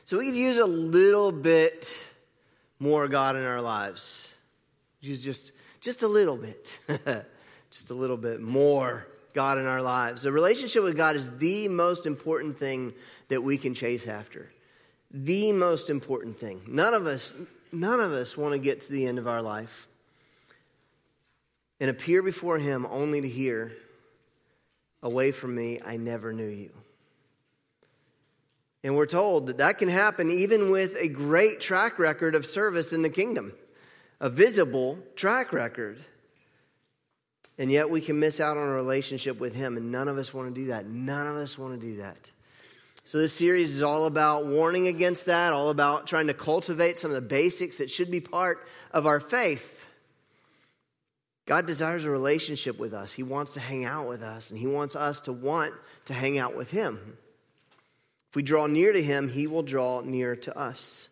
So we could use a little bit more God in our lives. Use just a little bit. Just a little bit more God in our lives. The relationship with God is the most important thing that we can chase after. The most important thing. None of us want to get to the end of our life and appear before Him only to hear, "Away from me, I never knew you." And we're told that can happen even with a great track record of service in the kingdom, a visible track record. And yet we can miss out on a relationship with Him, and none of us want to do that. None of us want to do that. So this series is all about warning against that, all about trying to cultivate some of the basics that should be part of our faith. God desires a relationship with us. He wants to hang out with us, and He wants us to want to hang out with Him. If we draw near to Him, He will draw near to us.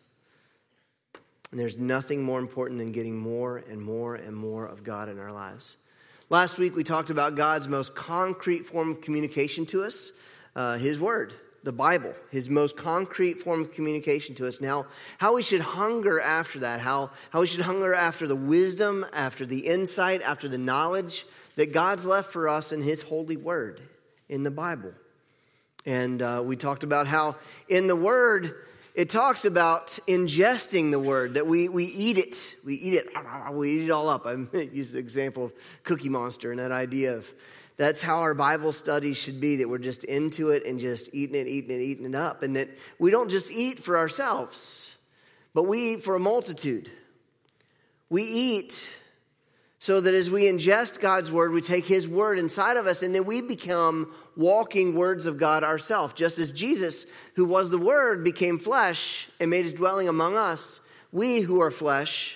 And there's nothing more important than getting more and more and more of God in our lives. Last week, we talked about God's most concrete form of communication to us, His Word, the Bible, His most concrete form of communication to us. Now, how we should hunger after that, how we should hunger after the wisdom, after the insight, after the knowledge that God's left for us in His holy Word, in the Bible. And we talked about how in the Word, it talks about ingesting the Word, that we eat it. We eat it all up. I used the example of Cookie Monster and that idea of that's how our Bible studies should be, that we're just into it and just eating it up. And that we don't just eat for ourselves, but we eat for a multitude. We eat so that as we ingest God's Word, we take His Word inside of us, and then we become walking words of God ourselves. Just as Jesus, who was the Word, became flesh and made His dwelling among us, we who are flesh,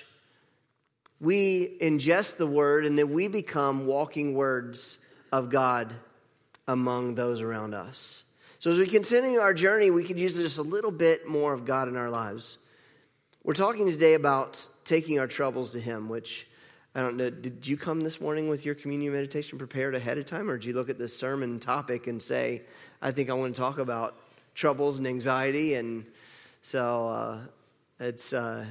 we ingest the Word, and then we become walking words of God among those around us. So as we continue our journey, we could use just a little bit more of God in our lives. We're talking today about taking our troubles to Him, which, I don't know, did you come this morning with your communion meditation prepared ahead of time, or did you look at this sermon topic and say, I think I want to talk about troubles and anxiety? And so it's kind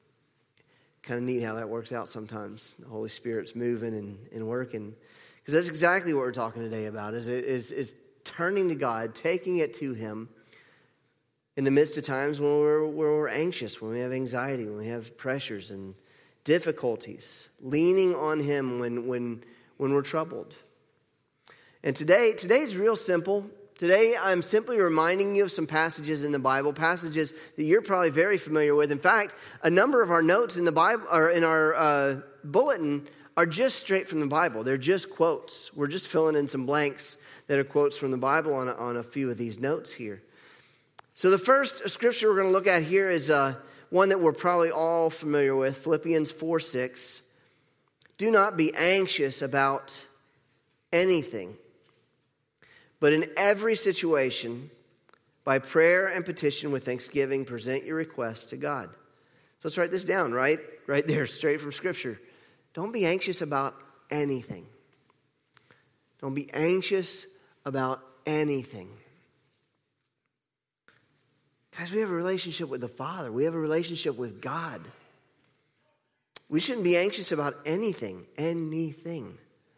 of neat how that works out sometimes. The Holy Spirit's moving and working. Because that's exactly what we're talking today about, is turning to God, taking it to Him in the midst of times when we're anxious, when we have anxiety, when we have pressures and difficulties, leaning on Him when we're troubled. And today's real simple. Today I'm simply reminding you of some passages in the Bible, passages that you're probably very familiar with. In fact, a number of our notes in the Bible or in our bulletin are just straight from the Bible. They're just quotes. We're just filling in some blanks that are quotes from the Bible on a few of these notes here. So the first scripture we're going to look at here is one that we're probably all familiar with, Philippians 4:6. Do not be anxious about anything, but in every situation, by prayer and petition with thanksgiving, present your requests to God. So let's write this down, right there, straight from Scripture. Don't be anxious about anything. Don't be anxious about anything. Guys, we have a relationship with the Father. We have a relationship with God. We shouldn't be anxious about anything. Anything.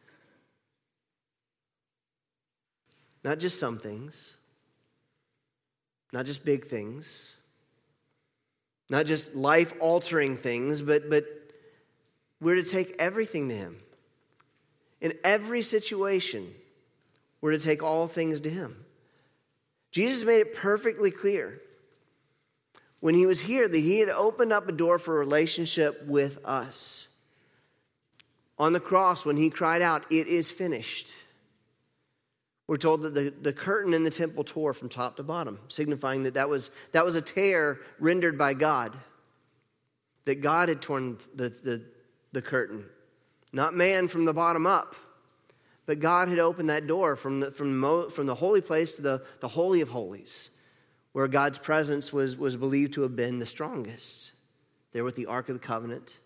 Not just some things. Not just big things. Not just life-altering things, but we're to take everything to Him. In every situation, we're to take all things to Him. Jesus made it perfectly clear when He was here that He had opened up a door for a relationship with us. On the cross, when He cried out, "It is finished," we're told that the curtain in the temple tore from top to bottom, signifying that was a tear rendered by God. That God had torn the curtain. Not man from the bottom up. But God had opened that door from the holy place to the Holy of Holies, where God's presence was believed to have been the strongest. There with the Ark of the Covenant.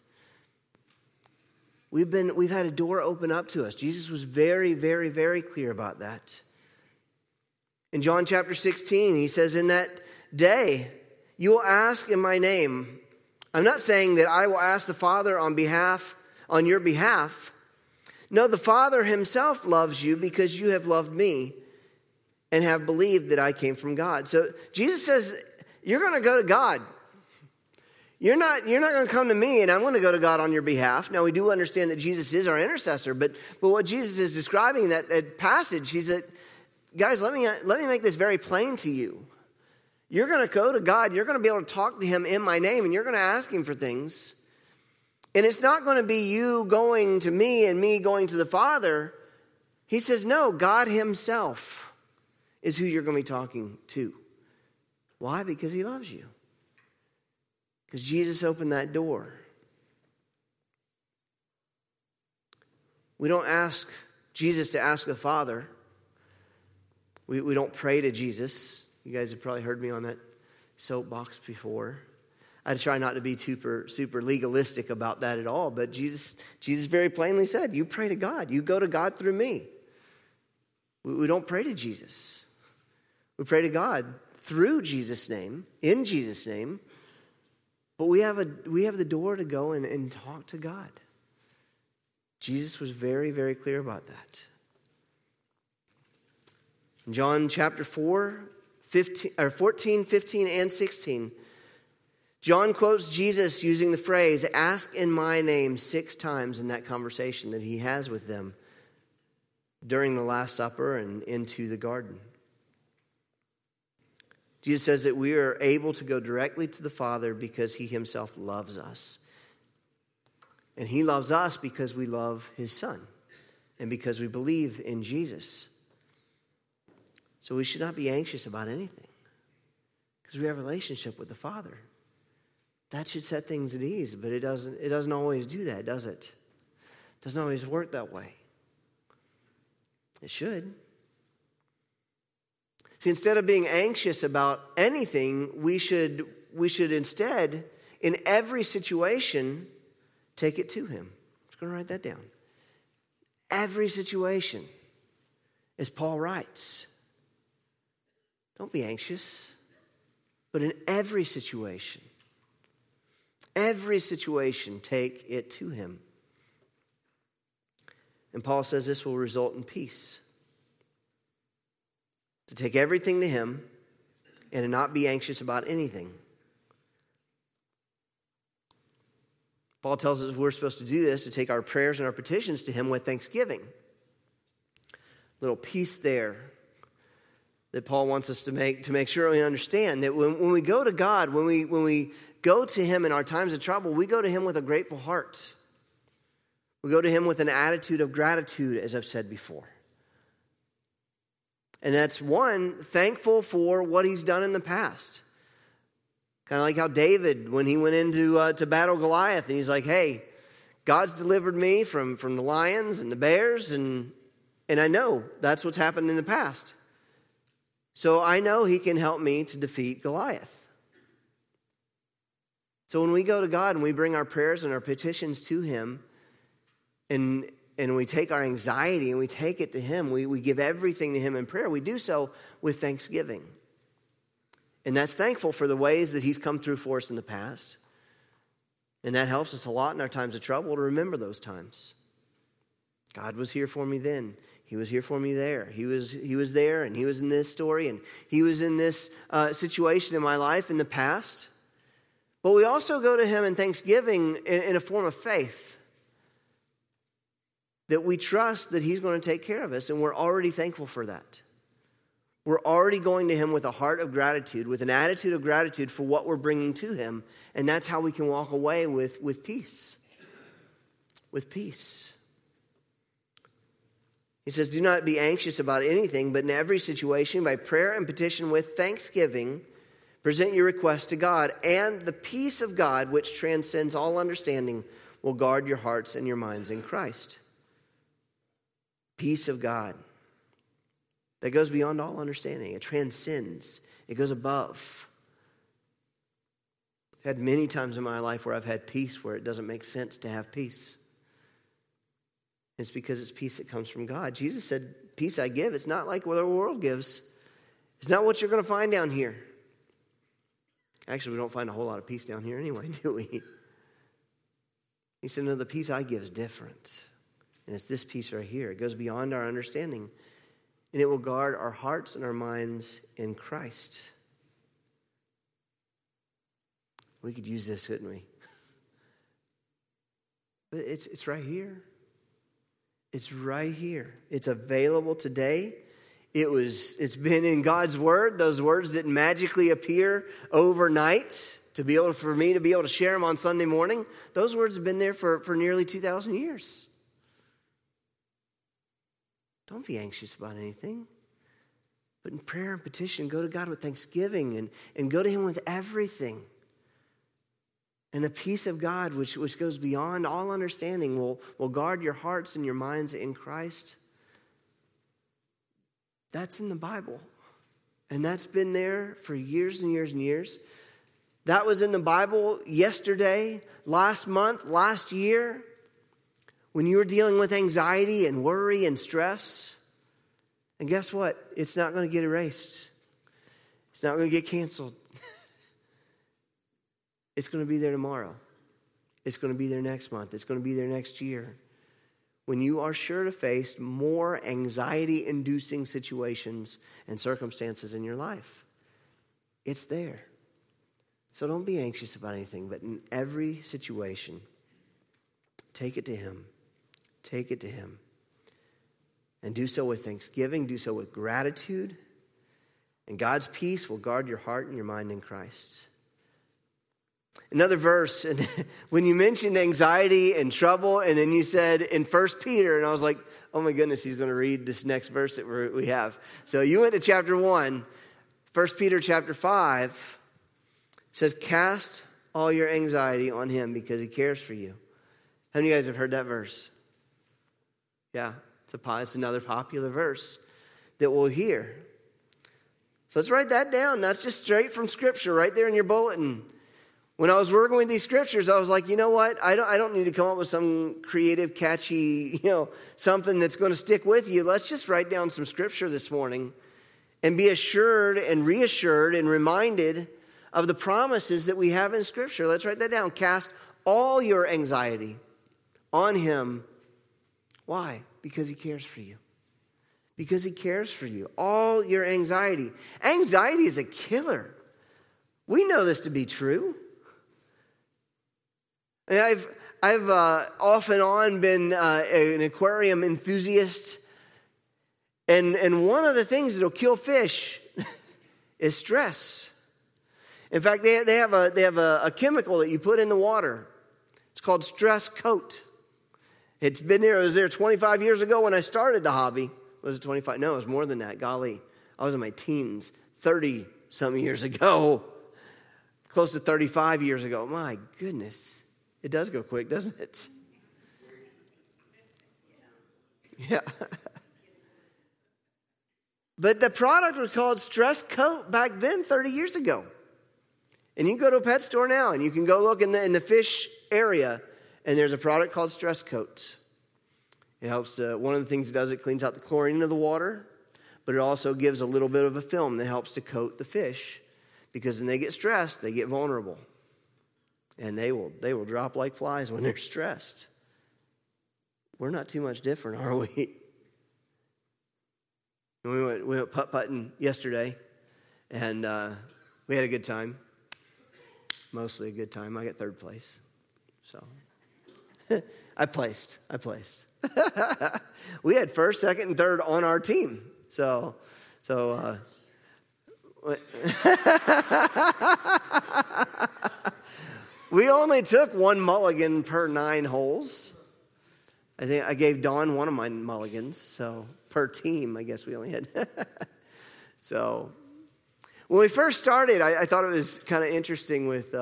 We've had a door open up to us. Jesus was very, very, very clear about that. In John chapter 16, He says, "In that day You will ask in my name. I'm not saying that I will ask the Father on your behalf. No, the Father himself loves you because you have loved me and have believed that I came from God. So Jesus says, you're going to go to God. You're not going to come to me and I'm going to go to God on your behalf. Now, we do understand that Jesus is our intercessor, but what Jesus is describing in that passage, he said, guys, let me make this very plain to you. You're going to go to God. You're going to be able to talk to him in my name, and you're going to ask him for things. And it's not going to be you going to me and me going to the Father. He says, no, God himself is who you're going to be talking to. Why? Because he loves you. Because Jesus opened that door. We don't ask Jesus to ask the Father. We don't pray to Jesus. You guys have probably heard me on that soapbox before. I try not to be super legalistic about that at all, but Jesus very plainly said, you pray to God. You go to God through me. We don't pray to Jesus. We pray to God through Jesus' name, in Jesus' name, but we have the door to go and talk to God. Jesus was very, very clear about that. In John chapter 4, 14, 15, and 16, John quotes Jesus using the phrase, ask in my name 6 times in that conversation that he has with them during the Last Supper and into the garden. Jesus says that we are able to go directly to the Father because he himself loves us. And he loves us because we love his Son and because we believe in Jesus. So we should not be anxious about anything because we have a relationship with the Father. That should set things at ease, but it doesn't always do that, does it? It doesn't always work that way. It should. See, instead of being anxious about anything, we should instead, in every situation, take it to him. I'm just going to write that down. Every situation, as Paul writes. Don't be anxious, but in every situation, take it to him. And Paul says this will result in peace. To take everything to him and to not be anxious about anything. Paul tells us we're supposed to do this, to take our prayers and our petitions to him with thanksgiving. Little piece there that Paul wants us to make sure we understand that when we go to God, when we go to him in our times of trouble, we go to him with a grateful heart. We go to him with an attitude of gratitude, as I've said before. And that's one, thankful for what he's done in the past. Kind of like how David, when he went into to battle Goliath, and he's like, hey, God's delivered me from the lions and the bears, and I know that's what's happened in the past. So I know he can help me to defeat Goliath. So when we go to God and we bring our prayers and our petitions to him, and we take our anxiety and we take it to him, we give everything to him in prayer, we do so with thanksgiving. And that's thankful for the ways that he's come through for us in the past. And that helps us a lot in our times of trouble to remember those times. God was here for me then. He was here for me there. He was there, and he was in this story, and he was in this situation in my life in the past. But we also go to him in thanksgiving in a form of faith. That we trust that he's going to take care of us, and we're already thankful for that. We're already going to him with a heart of gratitude, with an attitude of gratitude for what we're bringing to him, and that's how we can walk away with peace. With peace. He says, do not be anxious about anything, but in every situation, by prayer and petition with thanksgiving, present your request to God, and the peace of God, which transcends all understanding, will guard your hearts and your minds in Christ. Peace of God that goes beyond all understanding. It transcends. It goes above. I've had many times in my life where I've had peace where it doesn't make sense to have peace. It's because it's peace that comes from God. Jesus said, peace I give. It's not like what the world gives. It's not what you're going to find down here. Actually, we don't find a whole lot of peace down here anyway, do we? He said, no, the peace I give is different. And it's this peace right here. It goes beyond our understanding. And it will guard our hearts and our minds in Christ. We could use this, couldn't we? But it's right here. It's right here. It's available today. It's been in God's word. Those words didn't magically appear overnight for me to be able to share them on Sunday morning. Those words have been there for nearly 2,000 years. Don't be anxious about anything. But in prayer and petition, go to God with thanksgiving and go to him with everything. And the peace of God, which goes beyond all understanding, will guard your hearts and your minds in Christ. That's in the Bible. And that's been there for years and years and years. That was in the Bible yesterday, last month, last year, when you were dealing with anxiety and worry and stress. And guess what? It's not going to get erased. It's not going to get canceled. It's going to be there tomorrow. It's going to be there next month. It's going to be there next year. When you are sure to face more anxiety-inducing situations and circumstances in your life, it's there. So don't be anxious about anything, but in every situation, take it to him. Take it to him. And do so with thanksgiving. Do so with gratitude. And God's peace will guard your heart and your mind in Christ. Another verse, and when you mentioned anxiety and trouble, and then you said in 1 Peter, and I was like, oh my goodness, he's going to read this next verse that we have. So you went to chapter 1, 1 Peter chapter 5, says, cast all your anxiety on him because he cares for you. How many of you guys have heard that verse? Yeah, it's another popular verse that we'll hear. So let's write that down. That's just straight from Scripture right there in your bulletin. When I was working with these scriptures, I was like, you know what? I don't need to come up with some creative, catchy, something that's going to stick with you. Let's just write down some scripture this morning and be assured and reassured and reminded of the promises that we have in Scripture. Let's write that down. Cast all your anxiety on him. Why? Because he cares for you. Because he cares for you. All your anxiety. Anxiety is a killer. We know this to be true. And I've off and on been an aquarium enthusiast. And one of the things that'll kill fish is stress. In fact, they have a chemical that you put in the water. It's called Stress Coat. It was there 25 years ago when I started the hobby. Was it 25? No, it was more than that. Golly, I was in my teens, 30-some years ago. Close to 35 years ago. My goodness. It does go quick, doesn't it? Yeah. But the product was called Stress Coat back then, 30 years ago. And you can go to a pet store now, and you can go look in the fish area, and there's a product called Stress Coat. It helps, one of the things it does, it cleans out the chlorine of the water, but it also gives a little bit of a film that helps to coat the fish, because when they get stressed, they get vulnerable. And they will drop like flies when they're stressed. We're not too much different, are we? We went putt-putting yesterday, and we had a good time. Mostly a good time. I got third place. So I placed. We had first, second, and third on our team. So we only took one mulligan per 9 holes. I think I gave Dawn one of my mulligans. So per team, I guess we only had. So when we first started, I thought it was kind of interesting with,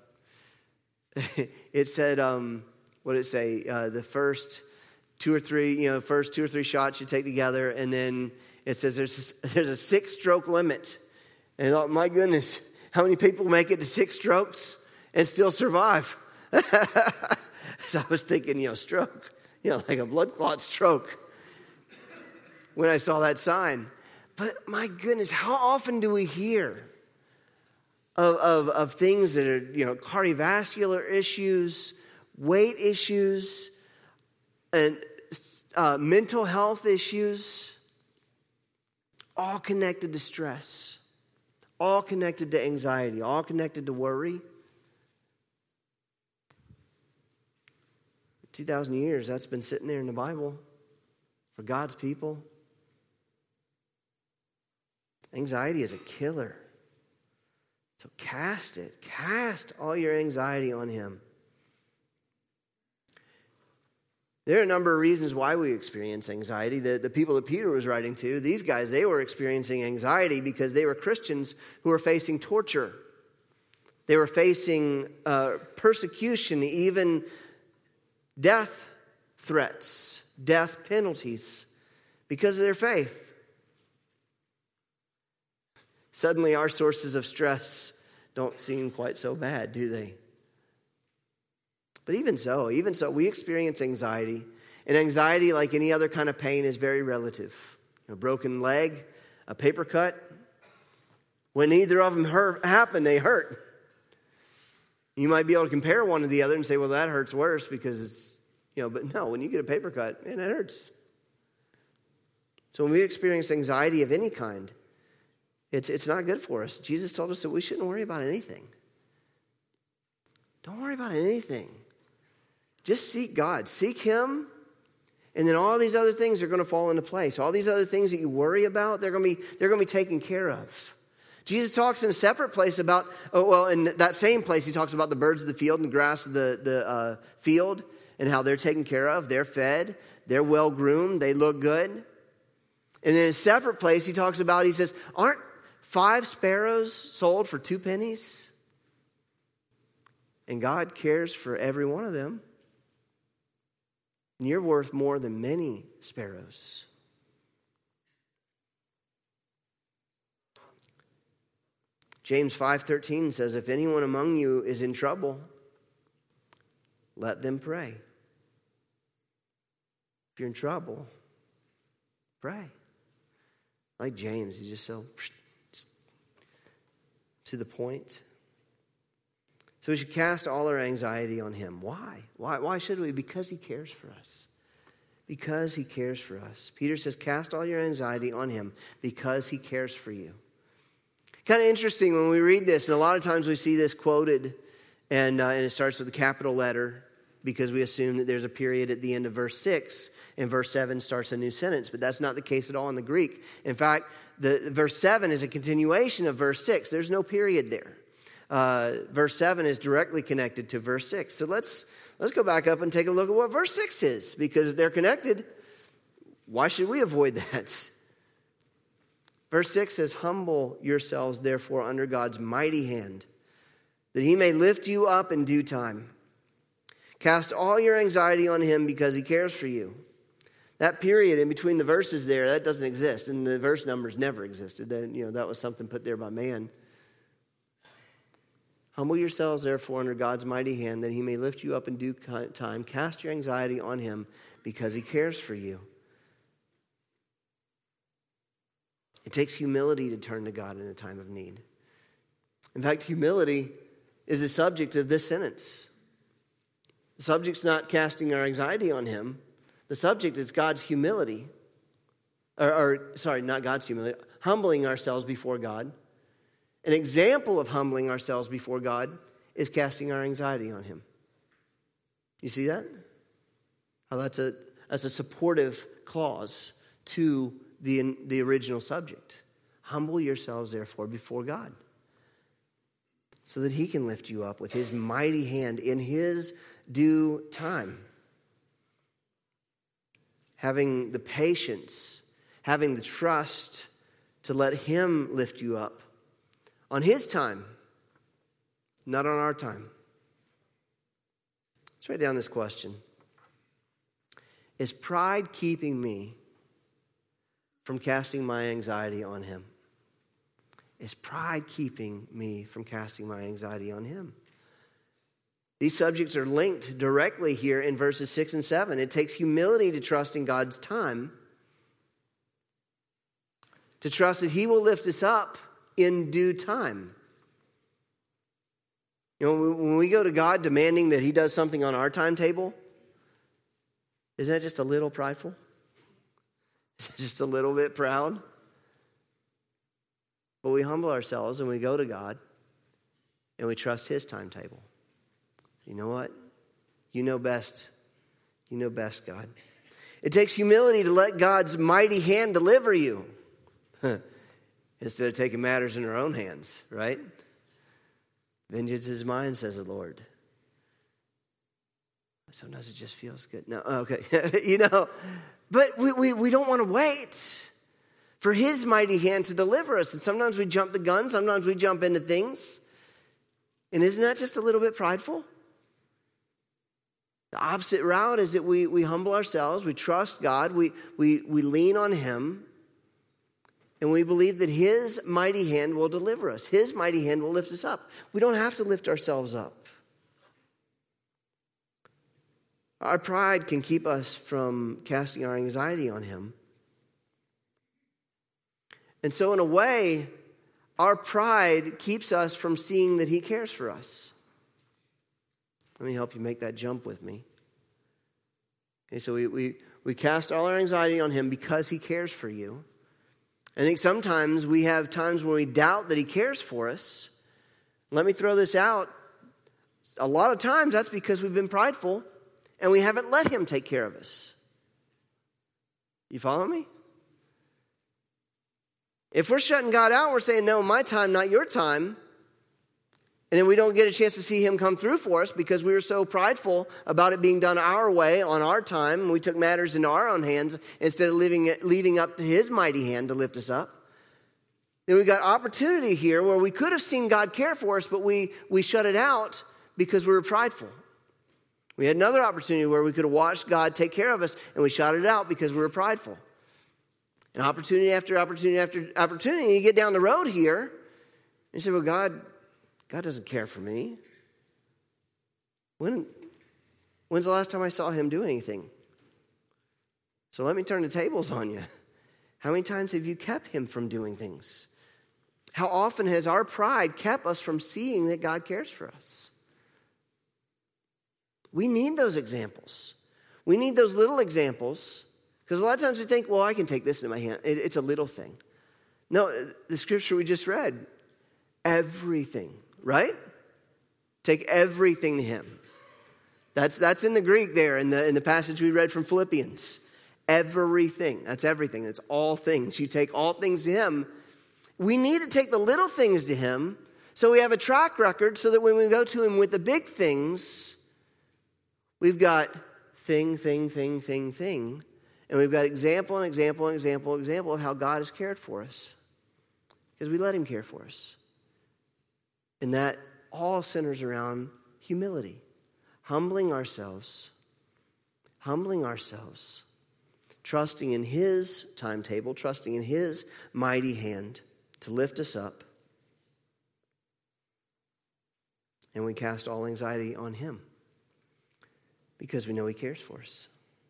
it said, what did it say? The first 2 or 3 shots you take together. And then it says there's a 6-stroke limit. And I thought, my goodness, how many people make it to 6 strokes and still survive? So I was thinking, stroke, like a blood clot stroke when I saw that sign. But my goodness, how often do we hear of things that are, cardiovascular issues, weight issues, and mental health issues, all connected to stress, all connected to anxiety, all connected to worry. 2,000 years, that's been sitting there in the Bible for God's people. Anxiety is a killer. So cast it. Cast all your anxiety on him. There are a number of reasons why we experience anxiety. The people that Peter was writing to, these guys, they were experiencing anxiety because they were Christians who were facing torture. They were facing persecution, even death threats, death penalties because of their faith. Suddenly, our sources of stress don't seem quite so bad, do they? But even so, we experience anxiety. And anxiety, like any other kind of pain, is very relative. A broken leg, a paper cut. When either of them happen, they hurt. You might be able to compare one to the other and say, well, that hurts worse because it's, but no, when you get a paper cut, man, it hurts. So when we experience anxiety of any kind, it's not good for us. Jesus told us that we shouldn't worry about anything. Don't worry about anything. Just seek God. Seek him, and then all these other things are going to fall into place. All these other things that you worry about, they're going to be taken care of. Jesus talks in a separate place about, in that same place, he talks about the birds of the field and the grass of the field and how they're taken care of. They're fed. They're well-groomed. They look good. And then in a separate place, he says, aren't 5 sparrows sold for 2 pennies? And God cares for every one of them. And you're worth more than many sparrows. James 5:13 says, if anyone among you is in trouble, let them pray. If you're in trouble, pray. Like James, he's just to the point. So we should cast all our anxiety on him. Why? Why should we? Because he cares for us. Because he cares for us. Peter says, cast all your anxiety on him because he cares for you. Kind of interesting when we read this, and a lot of times we see this quoted, and it starts with a capital letter because we assume that there's a period at the end of verse 6, and verse 7 starts a new sentence, but that's not the case at all in the Greek. In fact, the verse 7 is a continuation of verse 6. There's no period there. Verse 7 is directly connected to verse 6. So let's go back up and take a look at what verse 6 is, because if they're connected, why should we avoid that? Verse 6 says, humble yourselves, therefore, under God's mighty hand, that he may lift you up in due time. Cast all your anxiety on him because he cares for you. That period in between the verses there, that doesn't exist, and the verse numbers never existed. That was something put there by man. Humble yourselves, therefore, under God's mighty hand, that he may lift you up in due time. Cast your anxiety on him because he cares for you. It takes humility to turn to God in a time of need. In fact, humility is the subject of this sentence. The subject's not casting our anxiety on him. The subject is God's humility. Not God's humility. Humbling ourselves before God. An example of humbling ourselves before God is casting our anxiety on him. You see that? How that's a supportive clause to the original subject. Humble yourselves, therefore, before God, so that he can lift you up with his mighty hand in his due time. Having the patience, having the trust to let him lift you up on his time, not on our time. Let's write down this question. Is pride keeping me from casting my anxiety on him? Is pride keeping me from casting my anxiety on him? These subjects are linked directly here in verses 6 and 7. It takes humility to trust in God's time, to trust that he will lift us up in due time. You know, when we go to God demanding that he does something on our timetable, isn't that just a little prideful? Is that just a little bit proud? But we humble ourselves and we go to God and we trust his timetable. You know what? You know best. You know best, God. It takes humility to let God's mighty hand deliver you instead of taking matters in our own hands, right? Vengeance is mine, says the Lord. Sometimes it just feels good. No, okay. But we don't want to wait for his mighty hand to deliver us. And sometimes we jump the gun. Sometimes we jump into things. And isn't that just a little bit prideful? The opposite route is that we humble ourselves. We trust God. We lean on him. And we believe that his mighty hand will deliver us. His mighty hand will lift us up. We don't have to lift ourselves up. Our pride can keep us from casting our anxiety on him. And so in a way, our pride keeps us from seeing that he cares for us. Let me help you make that jump with me. Okay, so we cast all our anxiety on him because he cares for you. I think sometimes we have times where we doubt that he cares for us. Let me throw this out. A lot of times that's because we've been prideful and we haven't let him take care of us. You follow me? If we're shutting God out, we're saying, no, my time, not your time. And then we don't get a chance to see him come through for us because we were so prideful about it being done our way on our time. And we took matters into our own hands instead of leaving up to his mighty hand to lift us up. Then we got opportunity here where we could have seen God care for us, but we shut it out because we were prideful. We had another opportunity where we could have watched God take care of us, and we shut it out because we were prideful. And opportunity after opportunity after opportunity, you get down the road here, and you say, well, God doesn't care for me. When's the last time I saw him do anything? So let me turn the tables on you. How many times have you kept him from doing things? How often has our pride kept us from seeing that God cares for us? We need those examples. We need those little examples. Because a lot of times we think, well, I can take this in my hand. It's a little thing. No, the scripture we just read, everything, right? Take everything to him. That's in the Greek there in the passage we read from Philippians. Everything. That's everything. It's all things. You take all things to him. We need to take the little things to him so we have a track record so that when we go to him with the big things, we've got thing. And we've got example of how God has cared for us. Because we let him care for us. And that all centers around humility. Humbling ourselves. Trusting in his timetable. Trusting in his mighty hand to lift us up. And we cast all anxiety on him. Because we know he cares for us.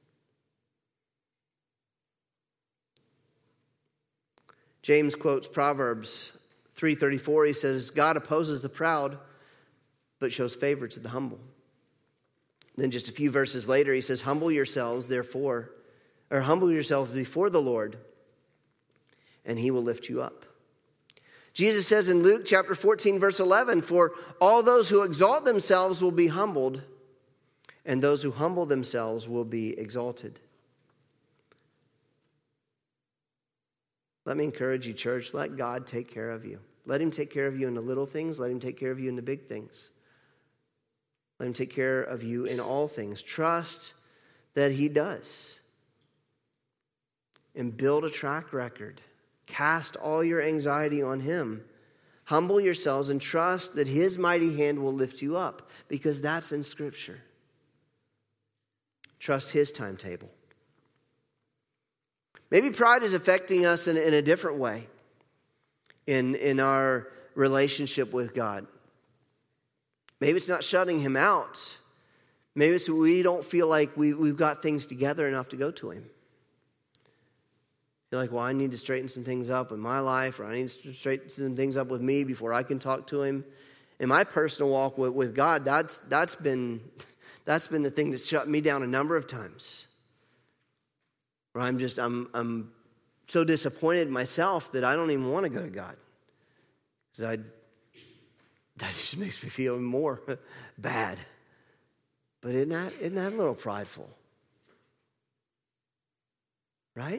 James quotes Proverbs 3:34. He says, God opposes the proud, but shows favor to the humble. Then just a few verses later, he says, humble yourselves before the Lord, and he will lift you up. Jesus says in Luke chapter 14, verse 11, for all those who exalt themselves will be humbled, and those who humble themselves will be exalted. Let me encourage you, church, let God take care of you. Let him take care of you in the little things. Let him take care of you in the big things. Let him take care of you in all things. Trust that he does. And build a track record. Cast all your anxiety on him. Humble yourselves and trust that his mighty hand will lift you up, because that's in Scripture. Trust his timetable. Maybe pride is affecting us in a different way in our relationship with God. Maybe it's not shutting him out. Maybe it's we don't feel like we've got things together enough to go to him. Feel like, well, I need to straighten some things up in my life, or I need to straighten some things up with me before I can talk to him. In my personal walk with God, that's been the thing that's shut me down a number of times. Where I'm so disappointed in myself that I don't even want to go to God. Because that just makes me feel more bad. But isn't that a little prideful? Right?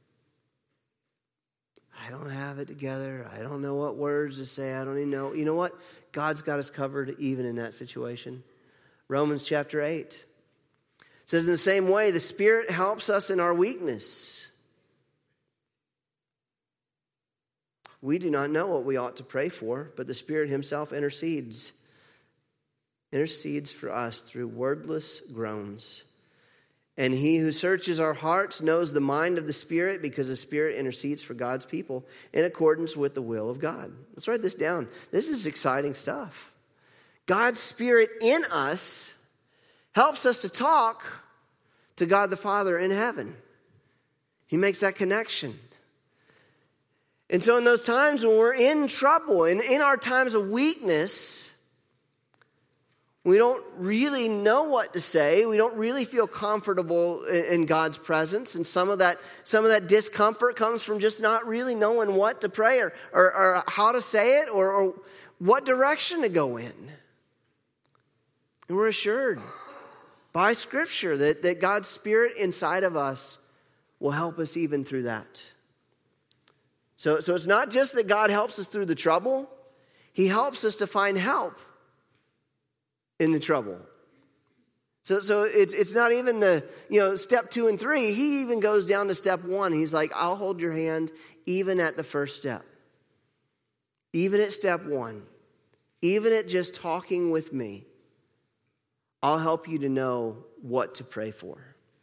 I don't have it together. I don't know what words to say. I don't even know. You know what? God's got us covered even in that situation. Romans chapter 8 says, in the same way, the Spirit helps us in our weakness. We do not know what we ought to pray for, but the Spirit himself intercedes for us through wordless groans. And he who searches our hearts knows the mind of the Spirit, because the Spirit intercedes for God's people in accordance with the will of God. Let's write this down. This is exciting stuff. God's Spirit in us helps us to talk to God the Father in heaven. He makes that connection. And so in those times when we're in trouble, and in our times of weakness, we don't really know what to say. We don't really feel comfortable in God's presence. And some of that discomfort comes from just not really knowing what to pray or how to say it or what direction to go in. And we're assured by Scripture that God's Spirit inside of us will help us even through that. So it's not just that God helps us through the trouble. He helps us to find help in the trouble. So it's not even the, step 2 and 3. He even goes down to step 1. He's like, I'll hold your hand even at the first step. Even at step 1. Even at just talking with me. I'll help you to know what to pray for.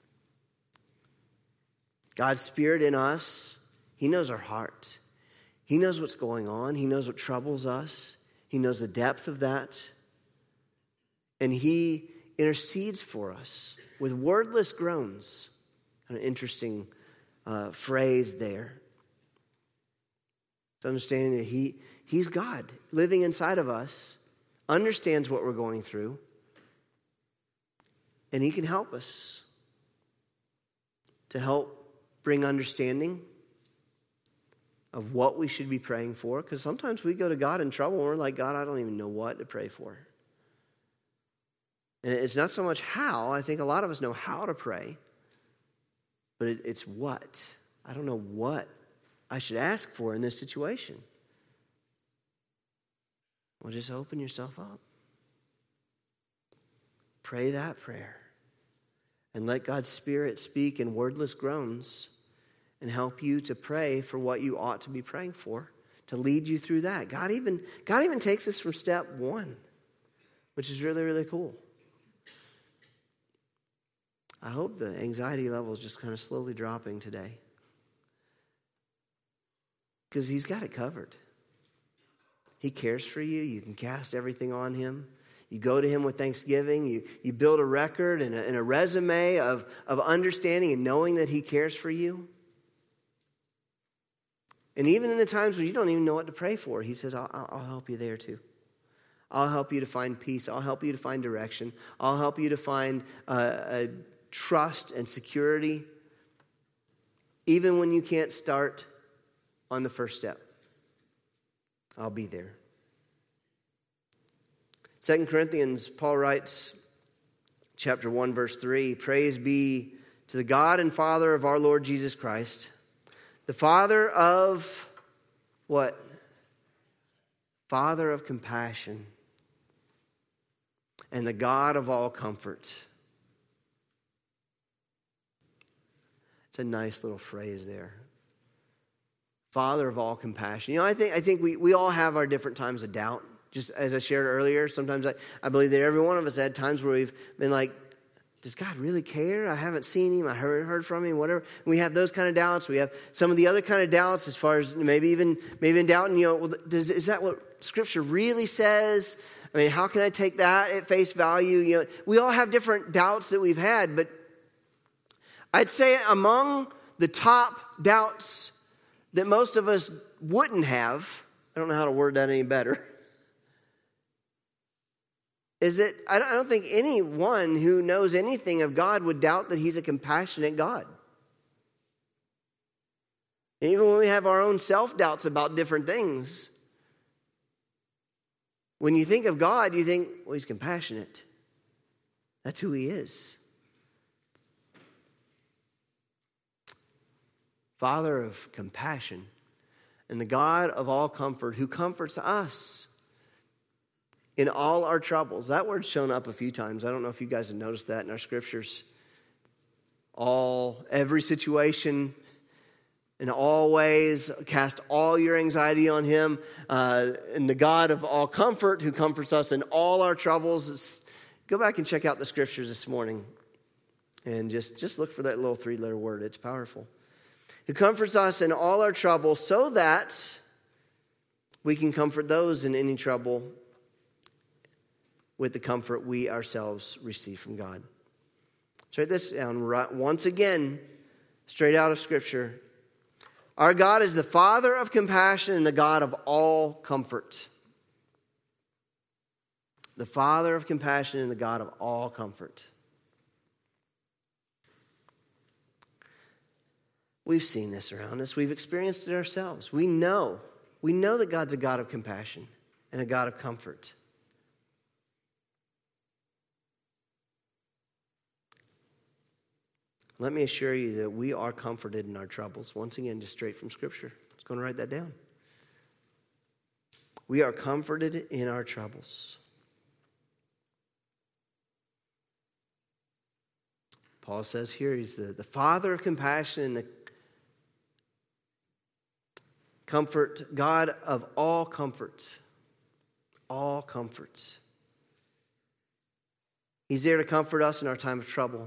God's Spirit in us, He knows our heart. He knows what's going on. He knows what troubles us. He knows the depth of that. And He intercedes for us with wordless groans. An interesting phrase there. It's understanding that He's God living inside of us, understands what we're going through, and He can help us to help bring understanding of what we should be praying for. Because sometimes we go to God in trouble and we're like, God, I don't even know what to pray for. And it's not so much how. I think a lot of us know how to pray. But it's what. I don't know what I should ask for in this situation. Well, just open yourself up. Pray that prayer. And let God's Spirit speak in wordless groans and help you to pray for what you ought to be praying for, to lead you through that. God even takes us from step 1, which is really, really cool. I hope the anxiety level is just kind of slowly dropping today. Because He's got it covered. He cares for you. You can cast everything on Him. You go to Him with thanksgiving. You build a record and a resume of understanding and knowing that He cares for you. And even in the times when you don't even know what to pray for, He says, I'll help you there too. I'll help you to find peace. I'll help you to find direction. I'll help you to find a trust and security, even when you can't start on the first step. I'll be there. 2 Corinthians, Paul writes, chapter 1, verse 3, praise be to the God and Father of our Lord Jesus Christ, the Father of what? Father of compassion and the God of all comfort. It's a nice little phrase there. Father of all compassion. I think we all have our different times of doubt. Just as I shared earlier, sometimes I believe that every one of us had times where we've been like, does God really care? I haven't seen Him. I heard from Him, whatever. We have those kind of doubts. We have some of the other kind of doubts as far as maybe even doubting, is that what Scripture really says? I mean, how can I take that at face value? We all have different doubts that we've had, but I'd say among the top doubts that most of us wouldn't have, I don't know how to word that any better, is that I don't think anyone who knows anything of God would doubt that he's a compassionate God. Even when we have our own self-doubts about different things, when you think of God, you think, well, he's compassionate. That's who he is. Father of compassion and the God of all comfort, who comforts us in all our troubles. That word's shown up a few times. I don't know if you guys have noticed that in our scriptures. Every situation, in all ways, cast all your anxiety on him. And the God of all comfort, who comforts us in all our troubles. Go back and check out the scriptures this morning. And just look for that little 3-letter word. It's powerful. Who comforts us in all our troubles so that we can comfort those in any trouble with the comfort we ourselves receive from God. Let's write this down once again, straight out of Scripture. Our God is the Father of compassion and the God of all comfort. The Father of compassion and the God of all comfort. We've seen this around us. We've experienced it ourselves. We know that God's a God of compassion and a God of comfort. Let me assure you that we are comforted in our troubles. Once again, just straight from Scripture. Let's go and write that down. We are comforted in our troubles. Paul says here he's the Father of compassion and the comfort, God of all comforts. All comforts. He's there to comfort us in our time of trouble.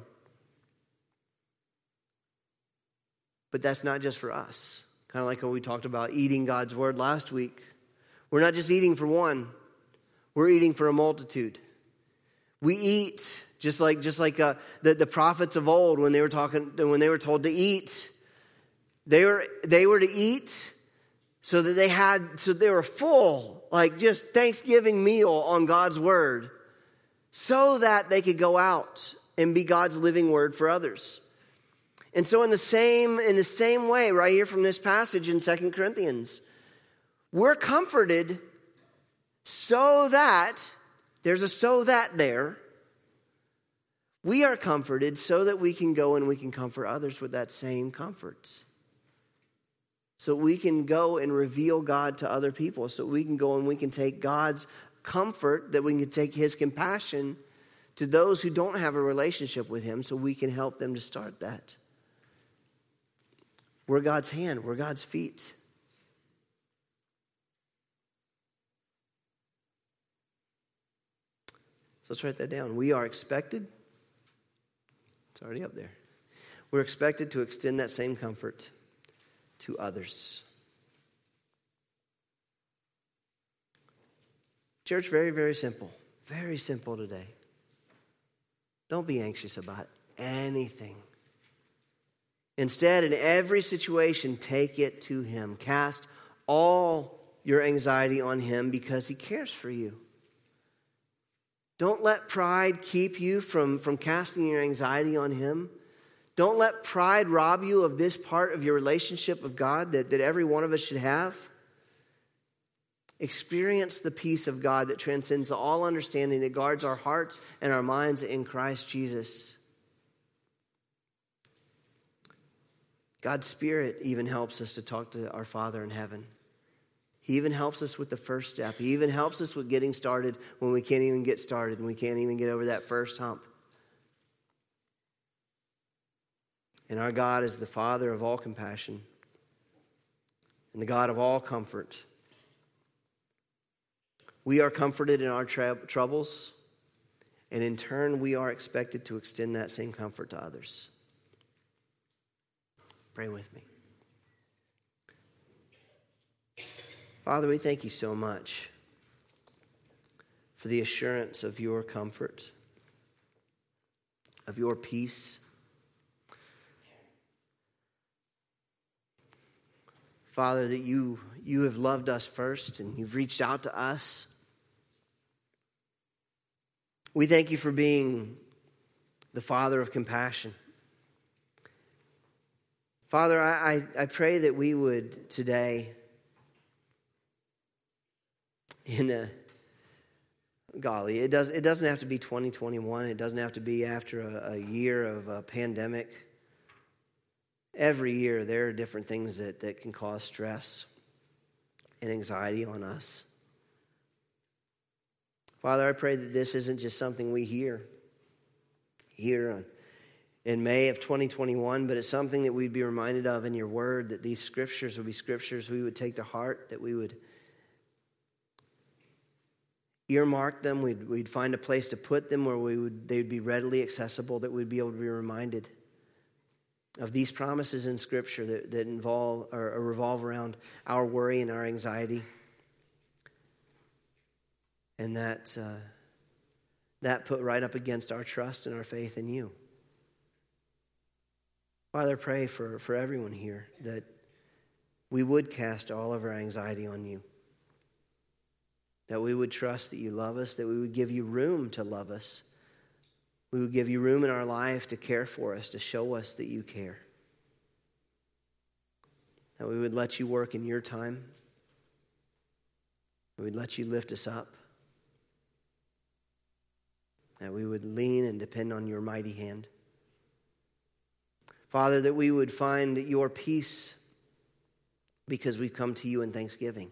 But that's not just for us. Kind of like when we talked about eating God's word last week. We're not just eating for one. We're eating for a multitude. We eat just like the prophets of old when they were told to eat. They were to eat so that they were full, like just Thanksgiving meal on God's word, so that they could go out and be God's living word for others. And so in the same way, right here from this passage in 2 Corinthians, we're comforted so that, there's a so that there, we are comforted so that we can go and we can comfort others with that same comfort. So we can go and reveal God to other people. So we can go and we can take God's comfort, that we can take his compassion to those who don't have a relationship with him, so we can help them to start that. We're God's hand. We're God's feet. So let's write that down. We are expected. It's already up there. We're expected to extend that same comfort to others. Church, very, very simple. Very simple today. Don't be anxious about anything. Instead, in every situation, take it to him. Cast all your anxiety on him because he cares for you. Don't let pride keep you from casting your anxiety on him. Don't let pride rob you of this part of your relationship with God that every one of us should have. Experience the peace of God that transcends all understanding, that guards our hearts and our minds in Christ Jesus. God's Spirit even helps us to talk to our Father in heaven. He even helps us with the first step. He even helps us with getting started when we can't even get started and we can't even get over that first hump. And our God is the Father of all compassion and the God of all comfort. We are comforted in our troubles, and in turn, we are expected to extend that same comfort to others. Pray with me. Father, we thank you so much for the assurance of your comfort, of your peace. Father, that you have loved us first and you've reached out to us. We thank you for being the Father of compassion. Father, I pray that we would today, it doesn't have to be 2021. It doesn't have to be after a year of a pandemic. Every year there are different things that can cause stress and anxiety on us. Father, I pray that this isn't just something we hear here in May of 2021, but it's something that we'd be reminded of in your word, that these scriptures would be scriptures we would take to heart, that we would earmark them, we'd find a place to put them where they'd be readily accessible, that we'd be able to be reminded of these promises in Scripture that involve or revolve around our worry and our anxiety, and that put right up against our trust and our faith in you. Father, I pray for everyone here that we would cast all of our anxiety on you, that we would trust that you love us, that we would give you room to love us. We would give you room in our life to care for us, to show us that you care. That we would let you work in your time. We would let you lift us up. That we would lean and depend on your mighty hand. Father, that we would find your peace because we've come to you in thanksgiving.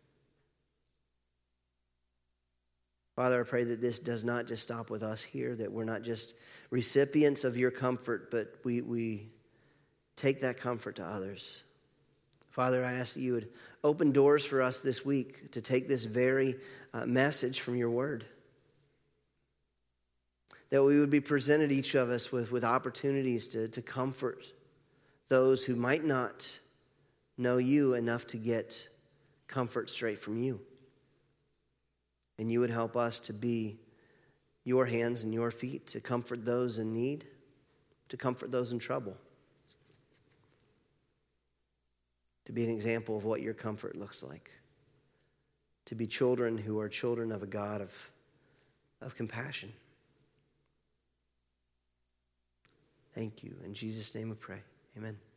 Father, I pray that this does not just stop with us here, that we're not just recipients of your comfort, but we take that comfort to others. Father, I ask that you would open doors for us this week to take this very message from your word. That we would be presented, each of us, with opportunities to comfort those who might not know you enough to get comfort straight from you. And you would help us to be your hands and your feet, to comfort those in need, to comfort those in trouble, to be an example of what your comfort looks like, to be children who are children of a God of compassion. Thank you. In Jesus' name we pray. Amen.